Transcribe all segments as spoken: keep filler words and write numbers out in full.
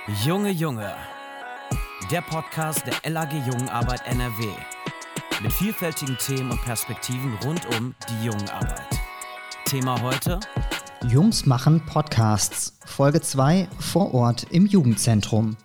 Junge Junge, der Podcast der L A G Jungenarbeit N R W mit vielfältigen Themen und Perspektiven rund um die Jungenarbeit. Thema heute: Jungs machen Podcasts, Folge zwei, vor Ort im Jugendzentrum.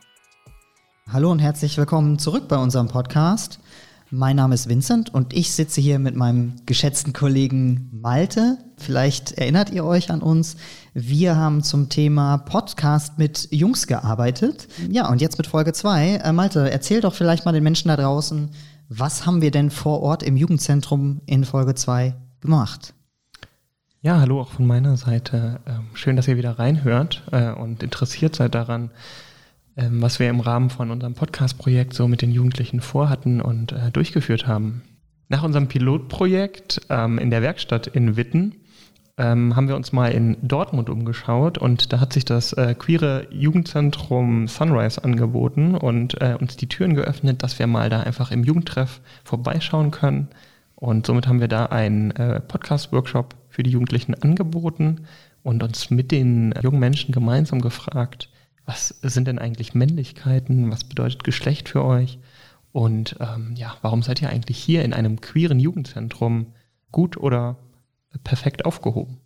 Hallo und herzlich willkommen zurück bei unserem Podcast. Mein Name ist Vincent und ich sitze hier mit meinem geschätzten Kollegen Malte. Vielleicht erinnert ihr euch an uns. Wir haben zum Thema Podcast mit Jungs gearbeitet. Ja, und jetzt mit Folge zwei. Äh, Malte, erzähl doch vielleicht mal den Menschen da draußen, was haben wir denn vor Ort im Jugendzentrum in Folge zwei gemacht? Ja, hallo auch von meiner Seite. Ähm, schön, dass ihr wieder reinhört äh, und interessiert seid daran, ähm, was wir im Rahmen von unserem Podcast-Projekt so mit den Jugendlichen vorhatten und äh, durchgeführt haben. Nach unserem Pilotprojekt ähm, in der Werkstatt in Witten ähm, haben wir uns mal in Dortmund umgeschaut und da hat sich das äh, queere Jugendzentrum Sunrise angeboten und äh, uns die Türen geöffnet, dass wir mal da einfach im Jugendtreff vorbeischauen können. Und somit haben wir da einen äh, Podcast-Workshop für die Jugendlichen angeboten und uns mit den jungen Menschen gemeinsam gefragt, was sind denn eigentlich Männlichkeiten, was bedeutet Geschlecht für euch und ähm, ja, warum seid ihr eigentlich hier in einem queeren Jugendzentrum gut oder perfekt aufgehoben?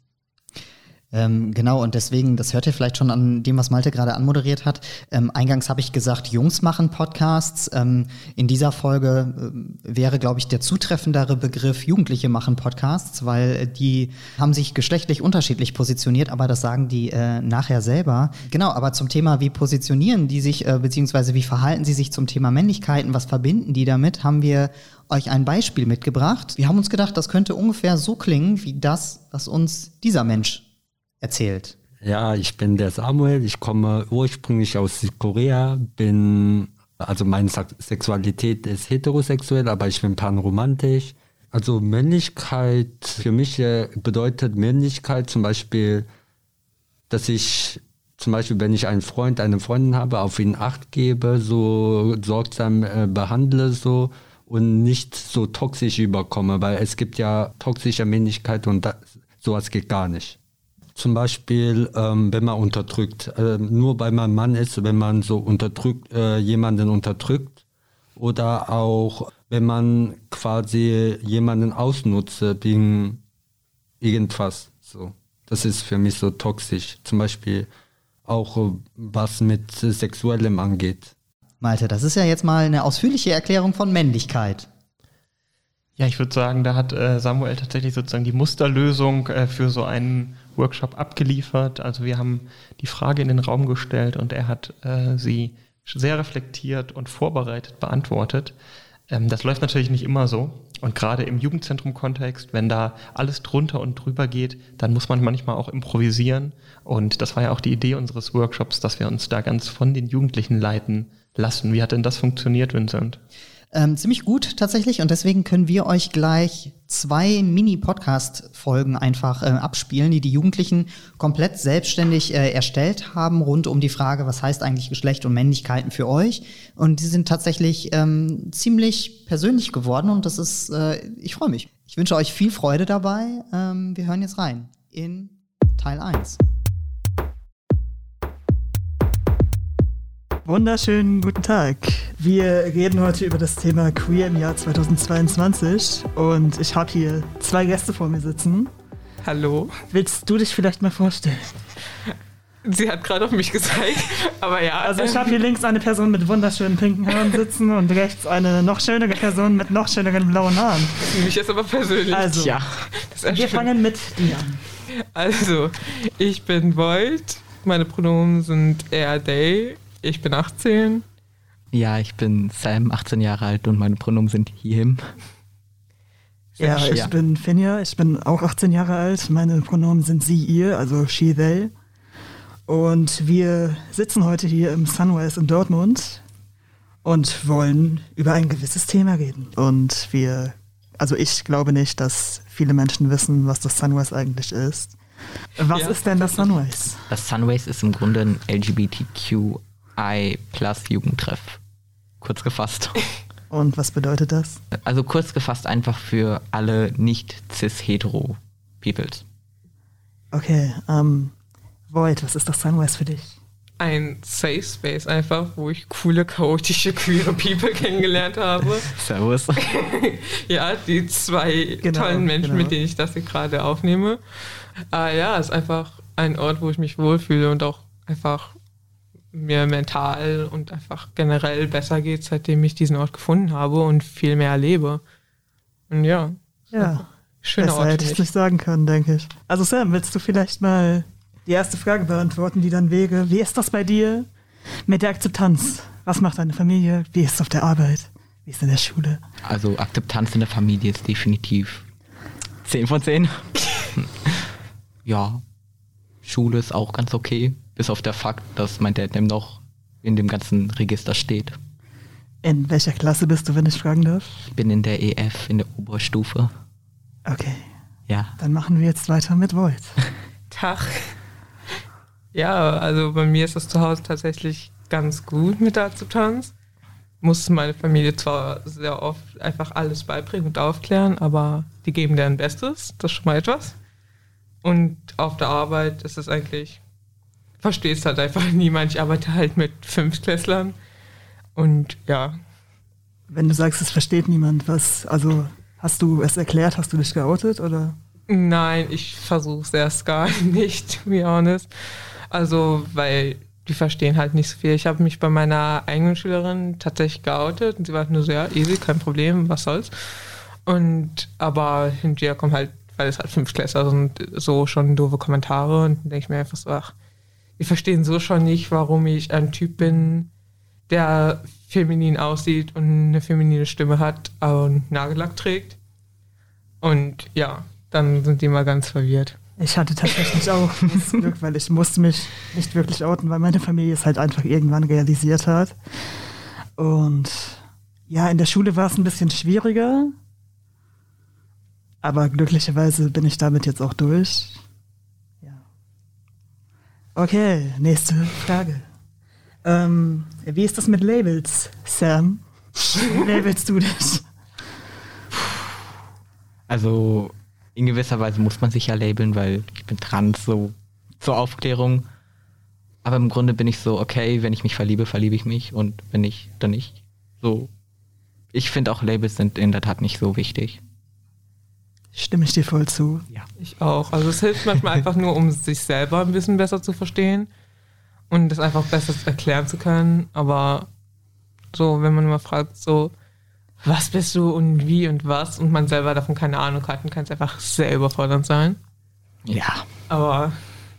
Ähm, genau, und deswegen, das hört ihr vielleicht schon an dem, was Malte gerade anmoderiert hat. Ähm, eingangs habe ich gesagt, Jungs machen Podcasts. Ähm, in dieser Folge äh, wäre, glaube ich, der zutreffendere Begriff Jugendliche machen Podcasts, weil die haben sich geschlechtlich unterschiedlich positioniert, aber das sagen die äh, nachher selber. Genau, aber zum Thema, wie positionieren die sich, äh, beziehungsweise wie verhalten sie sich zum Thema Männlichkeiten, was verbinden die damit, haben wir euch ein Beispiel mitgebracht. Wir haben uns gedacht, das könnte ungefähr so klingen, wie das, was uns dieser Mensch erzählt. Ja, ich bin der Samuel, ich komme ursprünglich aus Südkorea, bin, also meine Sexualität ist heterosexuell, aber ich bin panromantisch. Also Männlichkeit, für mich bedeutet Männlichkeit zum Beispiel, dass ich zum Beispiel, wenn ich einen Freund, eine Freundin habe, auf ihn Acht gebe, so sorgsam äh, behandle so und nicht so toxisch überkomme, weil es gibt ja toxische Männlichkeit und das, sowas geht gar nicht. Zum Beispiel, ähm, wenn man unterdrückt, äh, nur weil man Mann ist, wenn man so unterdrückt, äh, jemanden unterdrückt oder auch, wenn man quasi jemanden ausnutzt wegen irgendwas, so. Das ist für mich so toxisch. Zum Beispiel auch, äh, was mit Sexuellem angeht. Malte, das ist ja jetzt mal eine ausführliche Erklärung von Männlichkeit. Ja, ich würde sagen, da hat äh, Samuel tatsächlich sozusagen die Musterlösung äh, für so einen Workshop abgeliefert. Also wir haben die Frage in den Raum gestellt und er hat äh, sie sehr reflektiert und vorbereitet beantwortet. Ähm, das läuft natürlich nicht immer so. Und gerade im Jugendzentrum-Kontext, wenn da alles drunter und drüber geht, dann muss man manchmal auch improvisieren. Und das war ja auch die Idee unseres Workshops, dass wir uns da ganz von den Jugendlichen leiten lassen. Wie hat denn das funktioniert, Vincent? Ähm, ziemlich gut tatsächlich und deswegen können wir euch gleich zwei Mini-Podcast-Folgen einfach äh, abspielen, die die Jugendlichen komplett selbstständig äh, erstellt haben, rund um die Frage, was heißt eigentlich Geschlecht und Männlichkeiten für euch. Und die sind tatsächlich ähm, ziemlich persönlich geworden und das ist, äh, ich freue mich. Ich wünsche euch viel Freude dabei. Ähm, wir hören jetzt rein in Teil eins. Wunderschönen guten Tag. Wir reden heute über das Thema Queer im Jahr zweitausendzweiundzwanzig und ich habe hier zwei Gäste vor mir sitzen. Hallo. Willst du dich vielleicht mal vorstellen? Sie hat gerade auf mich gezeigt, aber ja. Also ich habe hier links eine Person mit wunderschönen pinken Haaren sitzen und rechts eine noch schönere Person mit noch schöneren blauen Haaren. Das nehme ich jetzt aber persönlich. Also, ja, wir schön. fangen mit dir an. Also, ich bin Void, meine Pronomen sind er, they. Ich bin achtzehn. Ja, ich bin Sam, achtzehn Jahre alt und meine Pronomen sind he, him. Ja, ich ja. bin Finja, ich bin auch achtzehn Jahre alt. Meine Pronomen sind sie, ihr, also she, they. Und wir sitzen heute hier im Sunrise in Dortmund und wollen über ein gewisses Thema reden. Und wir, also ich glaube nicht, dass viele Menschen wissen, was das Sunrise eigentlich ist. Was ja, ist denn das Sunrise? Das Sunrise ist im Grunde ein L G B T Q I plus Jugendtreff. Kurz gefasst. Und was bedeutet das? Also kurz gefasst einfach für alle nicht-cis-hetero-Peoples. Okay, ähm, Void, was ist das Sunrise für dich? ein Safe Space einfach, wo ich coole, chaotische, queere People kennengelernt habe. Servus. Ja, die zwei Genau, tollen Menschen, genau. mit denen ich das hier gerade aufnehme. Äh, ja, es ist einfach ein Ort, wo ich mich wohlfühle und auch einfach mir mental und einfach generell besser geht, seitdem ich diesen Ort gefunden habe und viel mehr erlebe. Und ja, Ja, schöner besser Ort hätte für ich mich. nicht sagen können, denke ich. Also Sam, willst du vielleicht mal die erste Frage beantworten, die dann wäre, wie ist das bei dir mit der Akzeptanz? Was macht deine Familie? Wie ist es auf der Arbeit? Wie ist es in der Schule? Also Akzeptanz in der Familie ist definitiv zehn von zehn. Ja, Schule ist auch ganz okay, bis auf der Fakt, dass mein Dad noch in dem ganzen Register steht. In welcher Klasse bist du, wenn ich fragen darf? Ich bin in der E F, in der Oberstufe. Okay, Ja. dann machen wir jetzt weiter mit Volt. Tag. Ja, also bei mir ist das zu Hause tatsächlich ganz gut mit der Akzeptanz. Muss meine Familie zwar sehr oft einfach alles beibringen und aufklären, aber die geben deren Bestes, das ist schon mal etwas. Und auf der Arbeit ist es eigentlich, verstehst halt einfach niemand. Ich arbeite halt mit Fünftklässlern und ja. Wenn du sagst, es versteht niemand, was, also hast du es erklärt, hast du dich geoutet oder? Nein, ich versuche es erst gar nicht, to be honest. Also, weil die verstehen halt nicht so viel. Ich habe mich bei meiner eigenen Schülerin tatsächlich geoutet und sie war nur so, ja, easy, kein Problem, was soll's. Und, aber hinterher kommt halt, weil es halt Fünftklässler sind, so schon doofe Kommentare und dann denke ich mir einfach so, ach, die verstehen so schon nicht, warum ich ein Typ bin, der feminin aussieht und eine feminine Stimme hat, aber einen Nagellack trägt. Und ja, dann sind die mal ganz verwirrt. Ich hatte tatsächlich auch das Glück, weil ich musste mich nicht wirklich outen, weil meine Familie es halt einfach irgendwann realisiert hat. Und ja, in der Schule war es ein bisschen schwieriger, aber glücklicherweise bin ich damit jetzt auch durch. Ja. Okay, nächste Frage. Ähm, wie ist das mit Labels, Sam? Wie labelst du dich? Also in gewisser Weise muss man sich ja labeln, weil ich bin trans, so zur Aufklärung. Aber im Grunde bin ich so, okay, wenn ich mich verliebe, verliebe ich mich und wenn nicht, dann nicht. So, ich finde auch Labels sind in der Tat nicht so wichtig. Stimme ich dir voll zu. Ja. Ich auch. Also es hilft manchmal einfach nur, um sich selber ein bisschen besser zu verstehen und das einfach besser erklären zu können. Aber so, wenn man mal fragt, so, was bist du und wie und was und man selber davon keine Ahnung hat, dann kann es einfach sehr überfordernd sein. Ja. Aber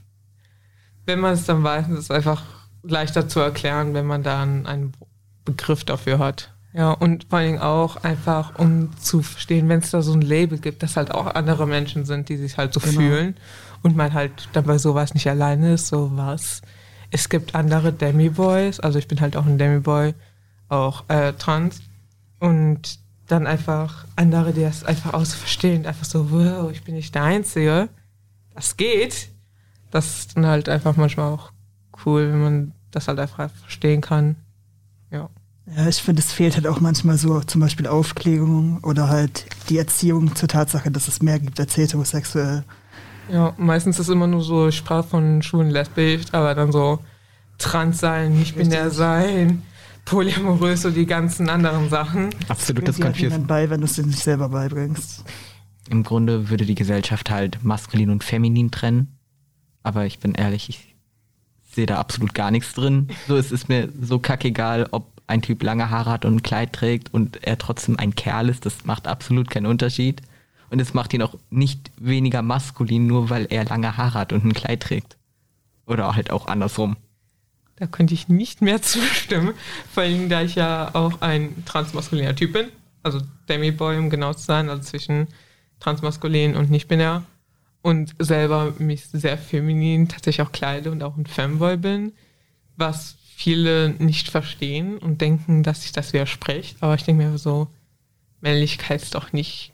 wenn man es dann weiß, ist es einfach leichter zu erklären, wenn man dann einen Begriff dafür hat. Ja, und vor allen Dingen auch einfach, um zu verstehen, wenn es da so ein Label gibt, dass halt auch andere Menschen sind, die sich halt so Genau. fühlen und man halt dann bei sowas nicht alleine ist, so was. Es gibt andere Demi-Boys, also ich bin halt auch ein Demi-Boy, auch äh, trans und dann einfach andere, die das einfach auch so verstehen, einfach so, wow, ich bin nicht der Einzige, das geht. Das ist dann halt einfach manchmal auch cool, wenn man das halt einfach verstehen kann. Ja. Ja, ich finde, es fehlt halt auch manchmal so zum Beispiel Aufklärung oder halt die Erziehung zur Tatsache, dass es mehr gibt als heterosexuell. Ja, meistens ist immer nur so, ich sprach von schwulen lesbisch, aber dann so trans sein, nicht binär sein, polyamorös, so die ganzen anderen Sachen. Absolut, Das das bringt dir halt Confused. niemand bei, wenn du es dir nicht selber beibringst. Im Grunde würde die Gesellschaft halt maskulin und feminin trennen. Aber ich bin ehrlich, ich sehe da absolut gar nichts drin. So, es ist mir so kackegal, ob ein Typ lange Haare hat und ein Kleid trägt und er trotzdem ein Kerl ist. Das macht absolut keinen Unterschied. Und es macht ihn auch nicht weniger maskulin, nur weil er lange Haare hat und ein Kleid trägt. Oder halt auch andersrum. Da könnte ich nicht mehr zustimmen, vor allem da ich ja auch ein transmaskuliner Typ bin, also Demi-Boy, um genau zu sein, also zwischen transmaskulin und nicht-binär und selber mich sehr feminin tatsächlich auch kleide und auch ein Femboy bin, was viele nicht verstehen und denken, dass sich das widerspricht, aber ich denke mir so, Männlichkeit ist doch nicht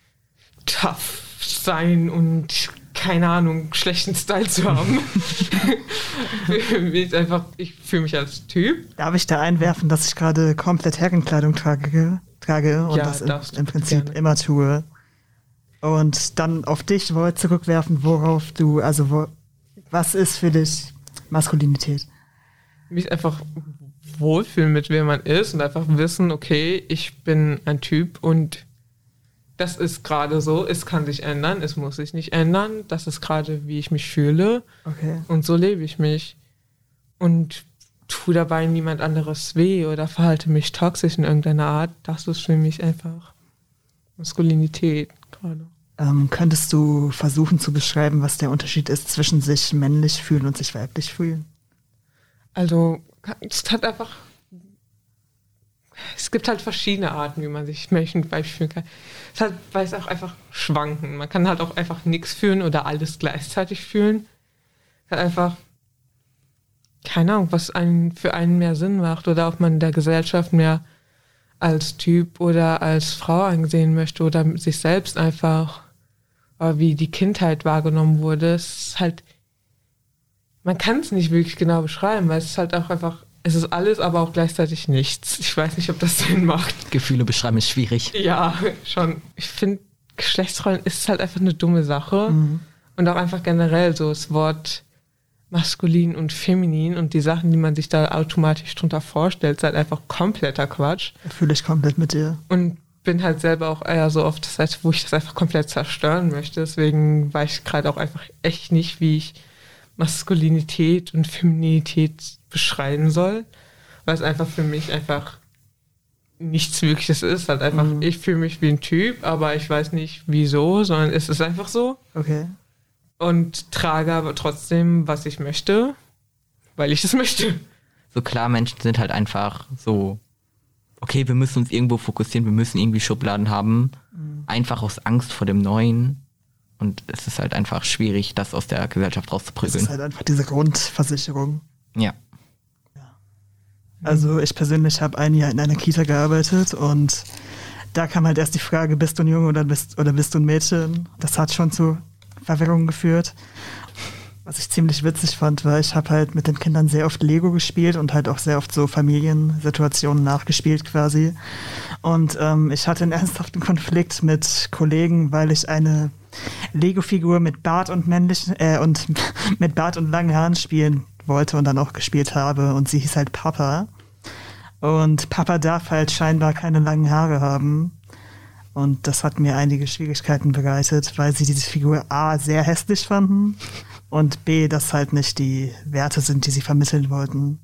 tough sein und keine Ahnung, schlechten Style zu haben. ich einfach, ich fühle mich als Typ. Darf ich da einwerfen, dass ich gerade komplett Herrenkleidung trage, trage und Ja, das im, darfst du im Prinzip gerne. immer tue? Und dann auf dich wollte zurückwerfen, worauf du, also wo, was ist für dich Maskulinität? mich einfach wohlfühlen mit wem man ist und einfach wissen, okay, ich bin ein Typ und das ist gerade so, es kann sich ändern, es muss sich nicht ändern, das ist gerade, wie ich mich fühle Okay. und so lebe ich mich und tue dabei niemand anderes weh oder verhalte mich toxisch in irgendeiner Art. Das ist für mich einfach Maskulinität gerade. Ähm, könntest du versuchen zu beschreiben, was der Unterschied ist zwischen sich männlich fühlen und sich weiblich fühlen? Also es hat einfach, es gibt halt verschiedene Arten, wie man sich männlich und weiblich fühlen kann. Es hat, weil es auch einfach schwanken. Man kann halt auch einfach nichts fühlen oder alles gleichzeitig fühlen. Es hat einfach, keine Ahnung, was einen, für einen mehr Sinn macht oder ob man in der Gesellschaft mehr als Typ oder als Frau angesehen möchte oder sich selbst einfach, wie die Kindheit wahrgenommen wurde. Es ist halt, man kann es nicht wirklich genau beschreiben, weil es ist halt auch einfach, es ist alles, aber auch gleichzeitig nichts. Ich weiß nicht, ob das Sinn macht. Gefühle beschreiben ist schwierig. Ja, schon. Ich finde, Geschlechtsrollen ist halt einfach eine dumme Sache. Mhm. Und auch einfach generell so das Wort maskulin und feminin und die Sachen, die man sich da automatisch drunter vorstellt, ist halt einfach kompletter Quatsch. Da fühle ich komplett mit dir. Und bin halt selber auch eher so auf der Seite, wo ich das einfach komplett zerstören möchte. Deswegen weiß ich gerade auch einfach echt nicht, wie ich Maskulinität und Femininität beschreiben soll, weil es einfach für mich einfach nichts Wirkliches ist. Halt einfach, mhm. ich fühle mich wie ein Typ, aber ich weiß nicht wieso, sondern es ist einfach so. Okay. Und trage aber trotzdem, was ich möchte, weil ich es möchte. So klar, Menschen sind halt einfach so, okay, wir müssen uns irgendwo fokussieren, wir müssen irgendwie Schubladen haben, mhm. einfach aus Angst vor dem Neuen. Und es ist halt einfach schwierig, das aus der Gesellschaft rauszuprügeln. Das ist halt einfach diese Grundversicherung. Ja. Also ich persönlich habe ein Jahr in einer Kita gearbeitet und da kam halt erst die Frage, bist du ein Junge oder bist, oder bist du ein Mädchen? Das hat schon zu Verwirrung geführt. Was ich ziemlich witzig fand, war, ich habe halt mit den Kindern sehr oft Lego gespielt und halt auch sehr oft so Familiensituationen nachgespielt quasi. Und ähm, ich hatte einen ernsthaften Konflikt mit Kollegen, weil ich eine Lego-Figur mit Bart und männlichen äh, und mit Bart und langen Haaren spielen wollte und dann auch gespielt habe und sie hieß halt Papa. Und Papa darf halt scheinbar keine langen Haare haben. Und das hat mir einige Schwierigkeiten bereitet, weil sie diese Figur A sehr hässlich fanden und B, das halt nicht die Werte sind, die sie vermitteln wollten.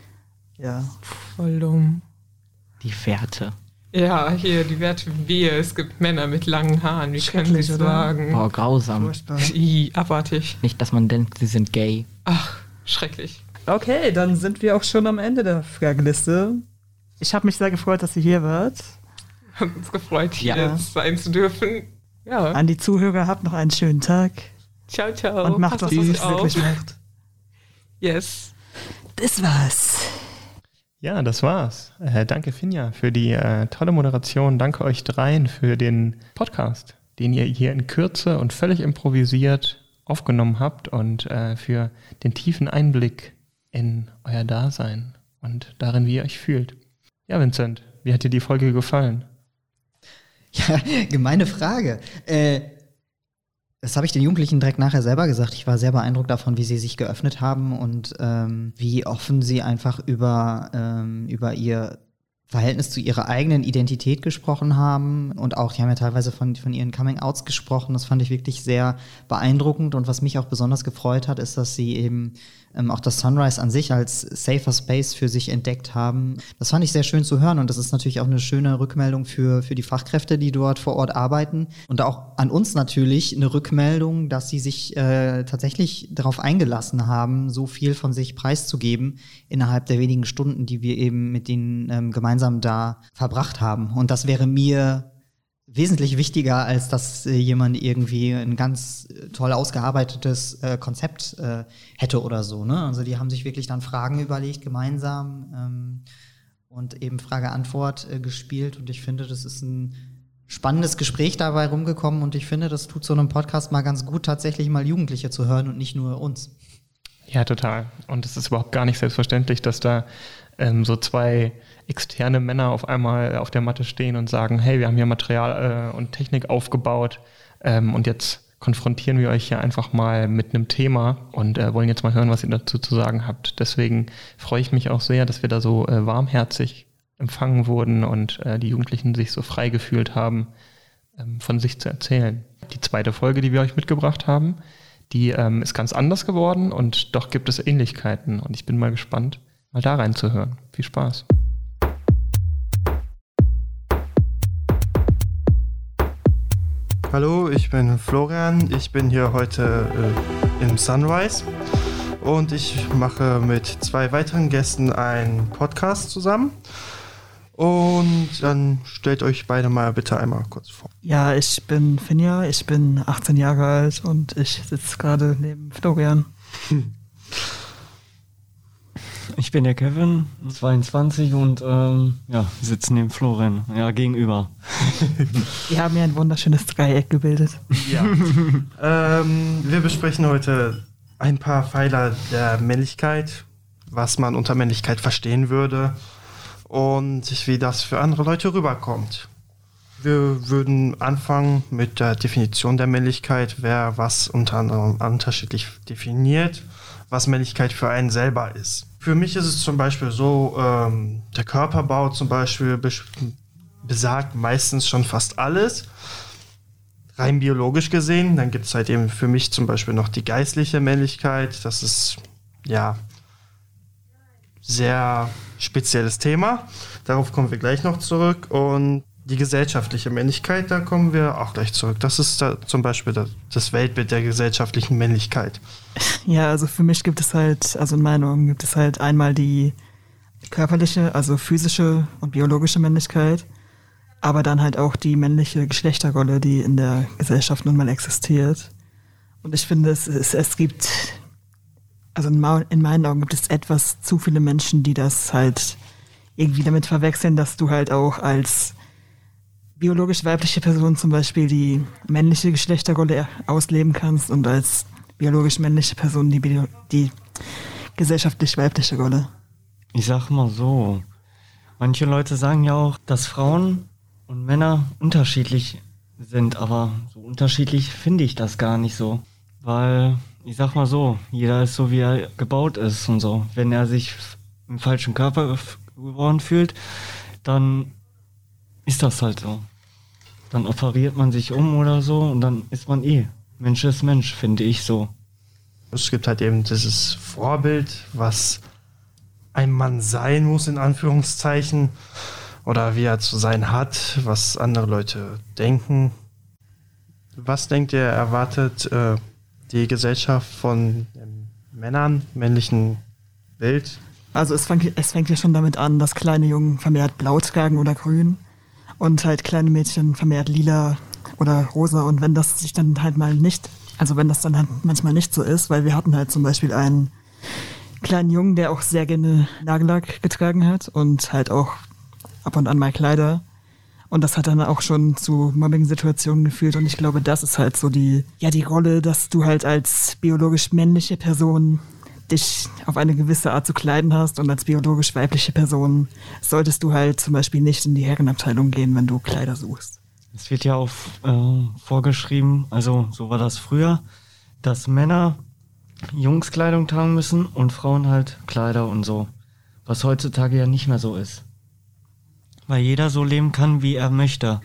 Ja. Voll dumm. Die Werte. Ja, hier, die Werte wir. Es gibt Männer mit langen Haaren. Wie können sie es oder? sagen? Boah, grausam. Furchtbar. I, abartig. Nicht, dass man denkt, sie sind gay. Ach, schrecklich. Okay, dann sind wir auch schon am Ende der Frageliste. Ich habe mich sehr gefreut, dass ihr hier wart. Hat uns gefreut, hier Ja. sein zu dürfen. Ja. An die Zuhörer, habt noch einen schönen Tag Ciao, ciao. und macht, Passt was auf ihr euch auf. wirklich macht. Yes. Das war's. Ja, das war's. Äh, danke, Finja, für die äh, tolle Moderation. Danke euch dreien für den Podcast, den ihr hier in Kürze und völlig improvisiert aufgenommen habt und äh, für den tiefen Einblick in euer Dasein und darin, wie ihr euch fühlt. Ja, Vincent, wie hat dir die Folge gefallen? Ja, gemeine Frage. Äh, das habe ich den Jugendlichen direkt nachher selber gesagt. Ich war sehr beeindruckt davon, wie sie sich geöffnet haben und ähm, wie offen sie einfach über, ähm, über ihr Verhältnis zu ihrer eigenen Identität gesprochen haben und auch, die haben ja teilweise von, von ihren Coming-Outs gesprochen. Das fand ich wirklich sehr beeindruckend und was mich auch besonders gefreut hat, ist, dass sie eben ähm, auch das Sunrise an sich als safer Space für sich entdeckt haben. Das fand ich sehr schön zu hören und das ist natürlich auch eine schöne Rückmeldung für, für die Fachkräfte, die dort vor Ort arbeiten und auch an uns natürlich eine Rückmeldung, dass sie sich äh, tatsächlich darauf eingelassen haben, so viel von sich preiszugeben innerhalb der wenigen Stunden, die wir eben mit denen ähm, gemeinsam da verbracht haben. Und das wäre mir wesentlich wichtiger, als dass äh, jemand irgendwie ein ganz äh, toll ausgearbeitetes äh, Konzept äh, hätte oder so. Ne? Also die haben sich wirklich dann Fragen überlegt gemeinsam ähm, und eben Frage-Antwort äh, gespielt. Und ich finde, das ist ein spannendes Gespräch dabei rumgekommen. Und ich finde, das tut so einem Podcast mal ganz gut, tatsächlich mal Jugendliche zu hören und nicht nur uns. Ja, total. Und es ist überhaupt gar nicht selbstverständlich, dass da ähm, so zwei externe Männer auf einmal auf der Matte stehen und sagen, hey, wir haben hier Material äh, und Technik aufgebaut ähm, und jetzt konfrontieren wir euch hier einfach mal mit einem Thema und äh, wollen jetzt mal hören, was ihr dazu zu sagen habt. Deswegen freue ich mich auch sehr, dass wir da so äh, warmherzig empfangen wurden und äh, die Jugendlichen sich so frei gefühlt haben, ähm, von sich zu erzählen. Die zweite Folge, die wir euch mitgebracht haben, die ähm, ist ganz anders geworden und doch gibt es Ähnlichkeiten und ich bin mal gespannt, mal da reinzuhören. Viel Spaß. Hallo, ich bin Florian. Ich bin hier heute äh, im Sunrise und ich mache mit zwei weiteren Gästen einen Podcast zusammen. Und dann stellt euch beide mal bitte einmal kurz vor. Ja, ich bin Finja, ich bin achtzehn Jahre alt und ich sitze gerade neben Florian. Hm. Ich bin der Kevin, zweiundzwanzig und ähm, ja, sitze neben Florian, ja, gegenüber. Wir haben ja ein wunderschönes Dreieck gebildet. Ja. ähm, wir besprechen heute ein paar Pfeiler der Männlichkeit, was man unter Männlichkeit verstehen würde und wie das für andere Leute rüberkommt. Wir würden anfangen mit der Definition der Männlichkeit, wer was unter anderem unterschiedlich definiert, was Männlichkeit für einen selber ist. Für mich ist es zum Beispiel so, ähm, der Körperbau zum Beispiel bes- besagt meistens schon fast alles, rein biologisch gesehen. Dann gibt es halt eben für mich zum Beispiel noch die geistliche Männlichkeit. Das ist, ja, sehr spezielles Thema. Darauf kommen wir gleich noch zurück. Und die gesellschaftliche Männlichkeit, da kommen wir auch gleich zurück. Das ist da zum Beispiel das, das Weltbild der gesellschaftlichen Männlichkeit. Ja, also für mich gibt es halt, also in meinen Augen gibt es halt einmal die körperliche, also physische und biologische Männlichkeit, aber dann halt auch die männliche Geschlechterrolle, die in der Gesellschaft nun mal existiert. Und ich finde, es, es, es gibt, also in, in meinen Augen gibt es etwas zu viele Menschen, die das halt irgendwie damit verwechseln, dass du halt auch als biologisch weibliche Person zum Beispiel die männliche Geschlechterrolle ausleben kannst und als biologisch männliche Person die, Bio- die gesellschaftlich weibliche Rolle. Ich sag mal so, manche Leute sagen ja auch, dass Frauen und Männer unterschiedlich sind, aber so unterschiedlich finde ich das gar nicht so. Weil, ich sag mal so, jeder ist so, wie er gebaut ist und so. Wenn er sich im falschen Körper geworden fühlt, dann ist das halt so. Dann operiert man sich um oder so und dann ist man eh. Mensch ist Mensch, finde ich so. Es gibt halt eben dieses Vorbild, was ein Mann sein muss, in Anführungszeichen, oder wie er zu sein hat, was andere Leute denken. Was denkt ihr, erwartet äh, die Gesellschaft von ähm, Männern, männlichen Bild? Also es fängt, es fängt ja schon damit an, dass kleine Jungen vermehrt blau tragen oder grün und halt kleine Mädchen vermehrt lila oder rosa. Und wenn das sich dann halt mal nicht, also wenn das dann halt manchmal nicht so ist, weil wir hatten halt zum Beispiel einen kleinen Jungen, der auch sehr gerne Nagellack getragen hat und halt auch ab und an mal Kleider. Und das hat dann auch schon zu Mobbing-Situationen geführt. Und ich glaube, das ist halt so die, ja, die Rolle, dass du halt als biologisch männliche Person dich auf eine gewisse Art zu kleiden hast und als biologisch weibliche Person solltest du halt zum Beispiel nicht in die Herrenabteilung gehen, wenn du Kleider suchst. Es wird ja auch äh, vorgeschrieben, also so war das früher, dass Männer Jungskleidung tragen müssen und Frauen halt Kleider und so. Was heutzutage ja nicht mehr so ist. Weil jeder so leben kann, wie er möchte.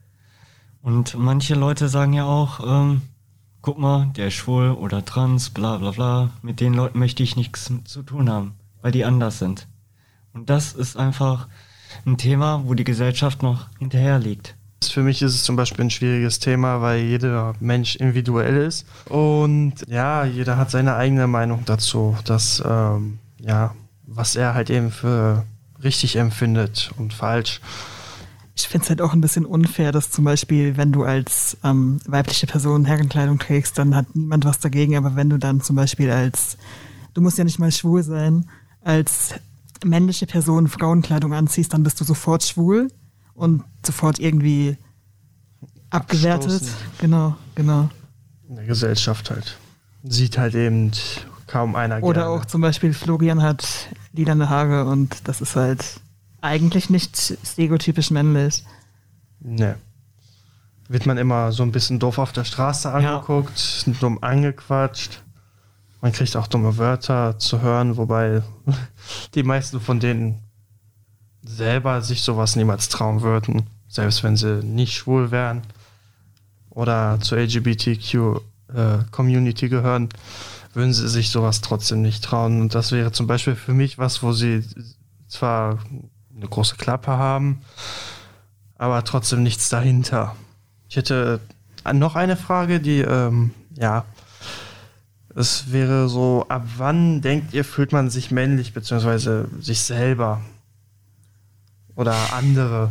Und manche Leute sagen ja auch, ähm, guck mal, der ist schwul oder trans, bla bla bla. Mit den Leuten möchte ich nichts zu tun haben, weil die anders sind. Und das ist einfach ein Thema, wo die Gesellschaft noch hinterher liegt. Für mich ist es zum Beispiel ein schwieriges Thema, weil jeder Mensch individuell ist. Und ja, jeder hat seine eigene Meinung dazu, dass, ähm, ja, was er halt eben für richtig empfindet und falsch. Ich finde es halt auch ein bisschen unfair, dass zum Beispiel, wenn du als ähm, weibliche Person Herrenkleidung trägst, dann hat niemand was dagegen, aber wenn du dann zum Beispiel als, du musst ja nicht mal schwul sein, als männliche Person Frauenkleidung anziehst, dann bist du sofort schwul und sofort irgendwie abgewertet. Abstoßen. Genau, genau. In der Gesellschaft halt. Sieht halt eben kaum einer Oder gerne. auch zum Beispiel Florian hat lilane Haare und das ist halt eigentlich nicht stereotypisch männlich. Ne. wird man immer so ein bisschen doof auf der Straße angeguckt, ja. dumm angequatscht. Man kriegt auch dumme Wörter zu hören, wobei die meisten von denen selber sich sowas niemals trauen würden, selbst wenn sie nicht schwul wären oder zur L G B T Q-Community äh, gehören, würden sie sich sowas trotzdem nicht trauen. Und das wäre zum Beispiel für mich was, wo sie zwar eine große Klappe haben, aber trotzdem nichts dahinter. Ich hätte noch eine Frage, die, ähm, ja, es wäre so, ab wann denkt ihr, fühlt man sich männlich, beziehungsweise sich selber oder andere?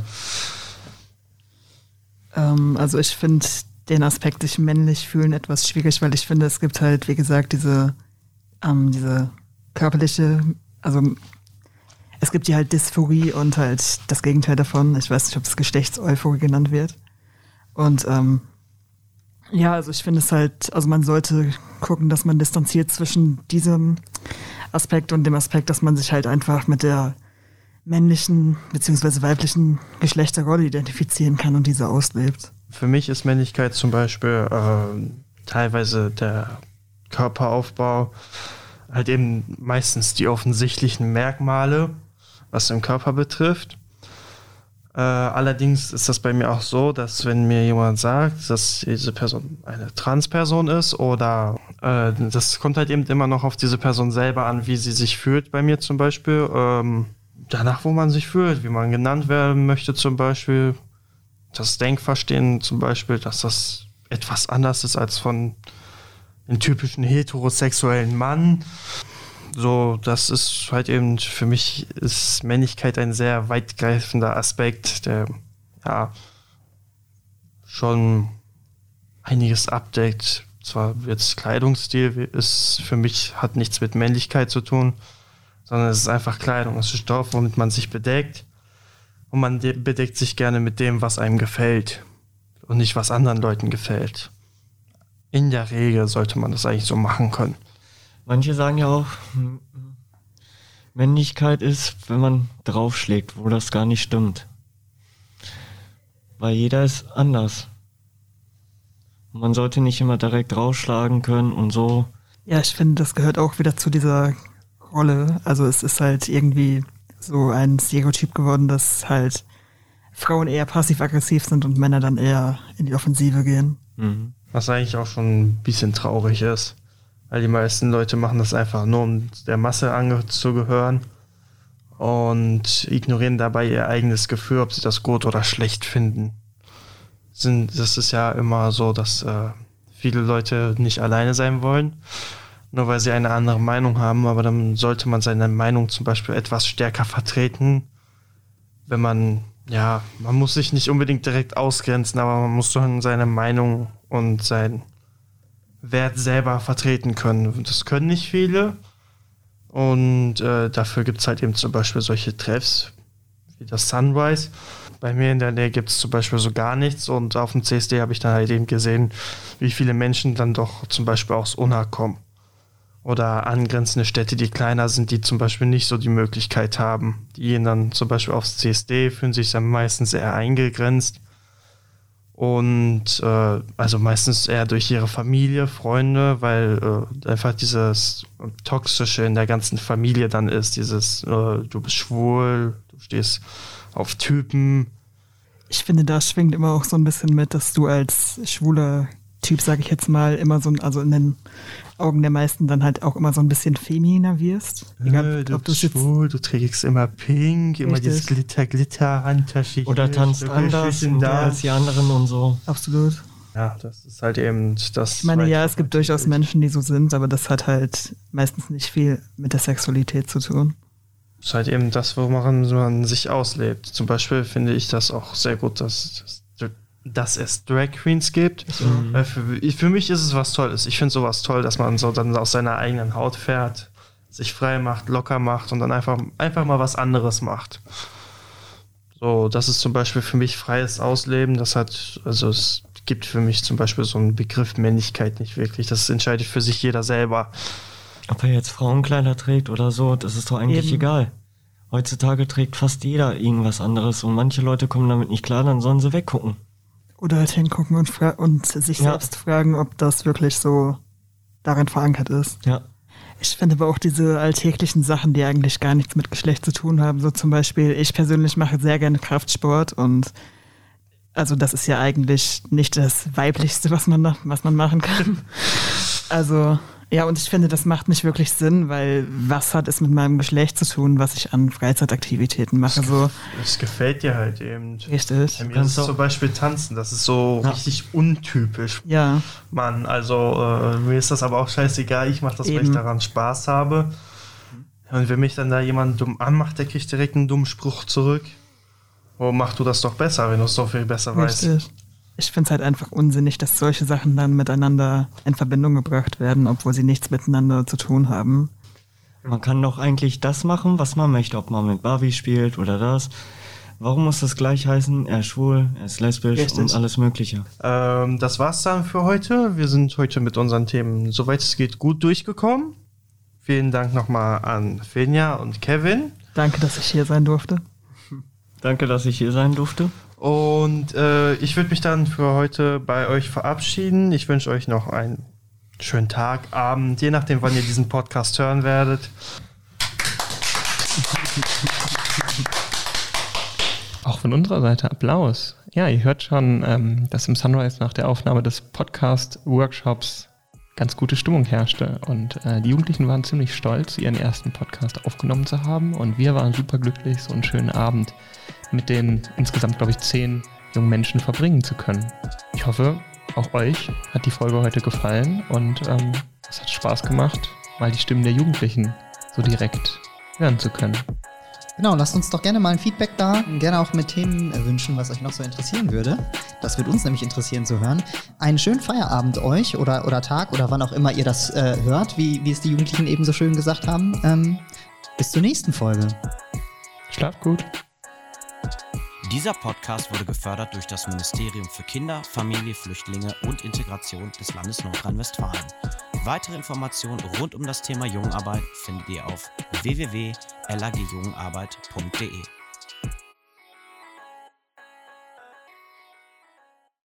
Ähm, also ich finde den Aspekt sich männlich fühlen etwas schwierig, weil ich finde, es gibt halt, wie gesagt, diese, ähm, diese körperliche, also es gibt die halt Dysphorie und halt das Gegenteil davon. Ich weiß nicht, ob es Geschlechtseuphorie genannt wird. Und ähm, ja, also ich finde es halt, also man sollte gucken, dass man distanziert zwischen diesem Aspekt und dem Aspekt, dass man sich halt einfach mit der männlichen bzw. weiblichen Geschlechterrolle identifizieren kann und diese auslebt. Für mich ist Männlichkeit zum Beispiel äh, teilweise der Körperaufbau, halt eben meistens die offensichtlichen Merkmale, was den Körper betrifft. Äh, allerdings ist das bei mir auch so, dass wenn mir jemand sagt, dass diese Person eine Transperson ist oder äh, das kommt halt eben immer noch auf diese Person selber an, wie sie sich fühlt, bei mir zum Beispiel. Ähm, danach, wo man sich fühlt, wie man genannt werden möchte zum Beispiel. Das Denkverstehen zum Beispiel, dass das etwas anders ist als von einem typischen heterosexuellen Mann. So, das ist halt eben, für mich ist Männlichkeit ein sehr weitgreifender Aspekt, der ja schon einiges abdeckt. Zwar jetzt Kleidungsstil ist für mich, hat nichts mit Männlichkeit zu tun, sondern es ist einfach Kleidung, es ist Stoff, womit man sich bedeckt. Und man de- bedeckt sich gerne mit dem, was einem gefällt und nicht, was anderen Leuten gefällt. In der Regel sollte man das eigentlich so machen können. Manche sagen ja auch, Männlichkeit ist, wenn man draufschlägt, wo das gar nicht stimmt. Weil jeder ist anders. Und man sollte nicht immer direkt draufschlagen können und so. Ja, ich finde, das gehört auch wieder zu dieser Rolle. Also es ist halt irgendwie so ein Stereotyp geworden, dass halt Frauen eher passiv-aggressiv sind und Männer dann eher in die Offensive gehen. Mhm. Was eigentlich auch schon ein bisschen traurig ist. Weil die meisten Leute machen das einfach nur, um der Masse angezugehören und ignorieren dabei ihr eigenes Gefühl, ob sie das gut oder schlecht finden. Sind, das ist ja immer so, dass äh, viele Leute nicht alleine sein wollen, nur weil sie eine andere Meinung haben, aber dann sollte man seine Meinung zum Beispiel etwas stärker vertreten, wenn man, ja, man muss sich nicht unbedingt direkt ausgrenzen, aber man muss schon seine Meinung und sein Wert selber vertreten können. Das können nicht viele und äh, dafür gibt es halt eben zum Beispiel solche Treffs wie das Sunrise. Bei mir in der Nähe gibt es zum Beispiel so gar nichts und auf dem C S D habe ich dann halt eben gesehen, wie viele Menschen dann doch zum Beispiel aus Unna kommen oder angrenzende Städte, die kleiner sind, die zum Beispiel nicht so die Möglichkeit haben. Die gehen dann zum Beispiel aufs C S D, fühlen sich dann meistens eher eingegrenzt. Und äh, also meistens eher durch ihre Familie, Freunde, weil äh, einfach dieses Toxische in der ganzen Familie dann ist, dieses äh, du bist schwul, du stehst auf Typen. Ich finde, da schwingt immer auch so ein bisschen mit, dass du als schwuler Typ, sag ich jetzt mal, immer so, also in den Augen der meisten dann halt auch immer so ein bisschen femininer wirst. Egal, äh, du bist schwul, du trägst immer pink, immer richtig. Dieses Glitter-Glitter-Handtasche. Oder tanzt anders da als die anderen und so. Absolut. Ja, das ist halt eben das. Ich meine, ja, es gibt durchaus Menschen, die so sind, aber das hat halt meistens nicht viel mit der Sexualität zu tun. Das ist halt eben das, woran man sich auslebt. Zum Beispiel finde ich das auch sehr gut, dass, dass, dass es Drag Queens gibt. Mhm. Weil für, für mich ist es was Tolles. Ich finde sowas toll, dass man so dann aus seiner eigenen Haut fährt, sich frei macht, locker macht und dann einfach, einfach mal was anderes macht. So, das ist zum Beispiel für mich freies Ausleben. Das hat, also es gibt für mich zum Beispiel so einen Begriff Männlichkeit nicht wirklich. Das entscheidet für sich jeder selber. Ob er jetzt Frauenkleider trägt oder so, das ist doch eigentlich Eben. egal. Heutzutage trägt fast jeder irgendwas anderes und manche Leute kommen damit nicht klar, dann sollen sie weggucken. Oder halt hingucken und, fra- und sich Ja. selbst fragen, ob das wirklich so darin verankert ist. Ja. Ich finde aber auch diese alltäglichen Sachen, die eigentlich gar nichts mit Geschlecht zu tun haben, so zum Beispiel, ich persönlich mache sehr gerne Kraftsport und also das ist ja eigentlich nicht das Weiblichste, was man, da- was man machen kann. Also ja, und ich finde, das macht nicht wirklich Sinn, weil was hat es mit meinem Geschlecht zu tun, was ich an Freizeitaktivitäten mache? So Es gefällt dir halt eben. richtig. Bei mir Kannst ist es du- zum Beispiel Tanzen, das ist so Ja. richtig untypisch. Ja, Mann, also äh, mir ist das aber auch scheißegal, ich mache das, weil ich Eben. daran Spaß habe. Und wenn mich dann da jemand dumm anmacht, der kriegt direkt einen dummen Spruch zurück. Oh, mach du das doch besser, wenn du es so viel besser weißt. richtig. Ich finde es halt einfach unsinnig, dass solche Sachen dann miteinander in Verbindung gebracht werden, obwohl sie nichts miteinander zu tun haben. Man kann doch eigentlich das machen, was man möchte, ob man mit Barbie spielt oder das. Warum muss das gleich heißen, er ist schwul, er ist lesbisch Richtig. und alles Mögliche? Ähm, das war's dann für heute. Wir sind heute mit unseren Themen, soweit es geht, gut durchgekommen. Vielen Dank nochmal an Finja und Kevin. Danke, dass ich hier sein durfte. Danke, dass ich hier sein durfte. Und äh, ich würde mich dann für heute bei euch verabschieden. Ich wünsche euch noch einen schönen Tag, Abend, je nachdem, wann ihr diesen Podcast hören werdet. Auch von unserer Seite Applaus. Ja, ihr hört schon, ähm, dass im Sunrise nach der Aufnahme des Podcast-Workshops ganz gute Stimmung herrschte. Und äh, die Jugendlichen waren ziemlich stolz, ihren ersten Podcast aufgenommen zu haben. Und wir waren super glücklich, so einen schönen Abend mit den insgesamt, glaube ich, zehn jungen Menschen verbringen zu können. Ich hoffe, auch euch hat die Folge heute gefallen und ähm, es hat Spaß gemacht, mal die Stimmen der Jugendlichen so direkt hören zu können. Genau, lasst uns doch gerne mal ein Feedback da, gerne auch mit Themen äh, wünschen, was euch noch so interessieren würde. Das wird uns nämlich interessieren zu hören. Einen schönen Feierabend euch oder, oder Tag oder wann auch immer ihr das äh, hört, wie, wie es die Jugendlichen eben so schön gesagt haben. Ähm, bis zur nächsten Folge. Schlaft gut. Dieser Podcast wurde gefördert durch das Ministerium für Kinder, Familie, Flüchtlinge und Integration des Landes Nordrhein-Westfalen. Weitere Informationen rund um das Thema Jugendarbeit findet ihr auf w w w punkt l a g jugendarbeit punkt d e.